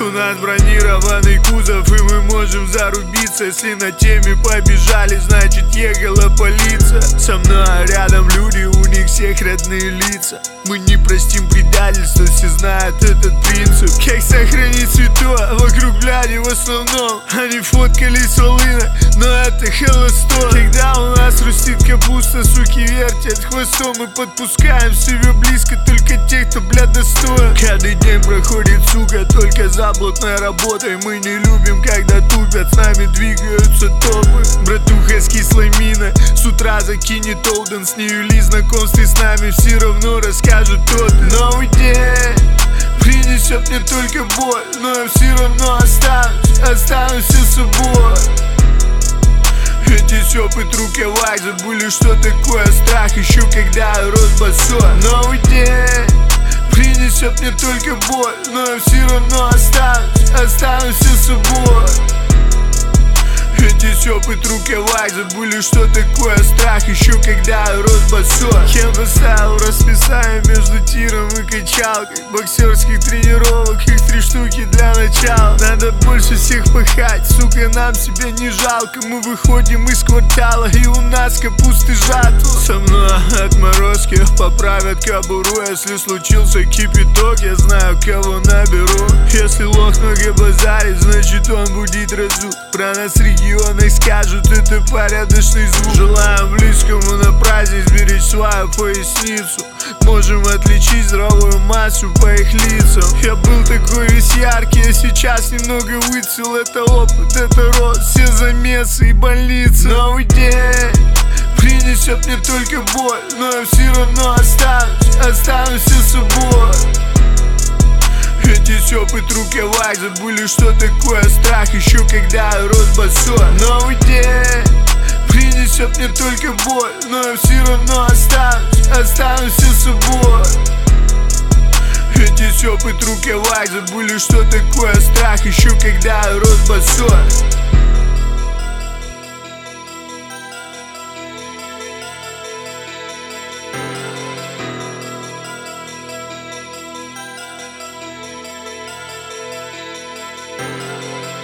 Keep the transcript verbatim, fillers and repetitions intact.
У нас бронированный кузов, и мы можем зарубиться. Если на теме побежали, значит ехала полиция. Со мной рядом люди, у них всех родные лица. Мы не простим предательства, все знают этот принцип. Как сохранить святое, вокруг бляди в основном. Они фоткали с волыной, но это холостой. Когда у нас растит капуста, суки вертят хвостом. Мы подпускаем себе близко только тех, кто, бля, достоин. Каждый день проходит, сука, только за плотной работой. Мы не любим, когда тупят, с нами двигаются топы. Братуха с кислой миной с утра закинет Олден. С нею ли знакомстве с нами все равно расскажут тот. Новый день принесет мне только боль, но я все равно останусь, останусь с собой. Эти сёпы трукевай, забыли, что такое страх, еще когда я рос босой. Новый день принесет мне только боль, но я все равно останусь, останусь с собой. Эти сёпы трукевай, забыли, что такое страх, еще когда я рос босой. Кем поставил расписание между тиром и качалкой. Боксерских тренировок, их три штуки для начала. Надо больше всех пахать, сука, нам себя не жалко. Мы выходим из квартала, и у нас капусты жатва. Со мной отморозки поправят кобуру. Если случился кипяток, я знаю, кого наберу. Если лох много базарит, значит он будет разут. Про нас регионы скажут, это порядочный звук. Желаем близкому на праздник сберечь свою поясницу. Можем отличить здоровую массу по их лицам. Я был такой весь яркий, а сейчас немного выцвел. Это опыт, это рост, все замесы и больницы. Новый день принесет мне только боль, но я все равно останусь, останусь с собой. Эти сёпы трукевай, забыли, что такое страх, еще когда я рос босой. Новый день принесет мне только боль, но я все равно останусь, останусь с собой. Эти сёпы трукевай, забыли, что такое страх, еще когда я рос босой.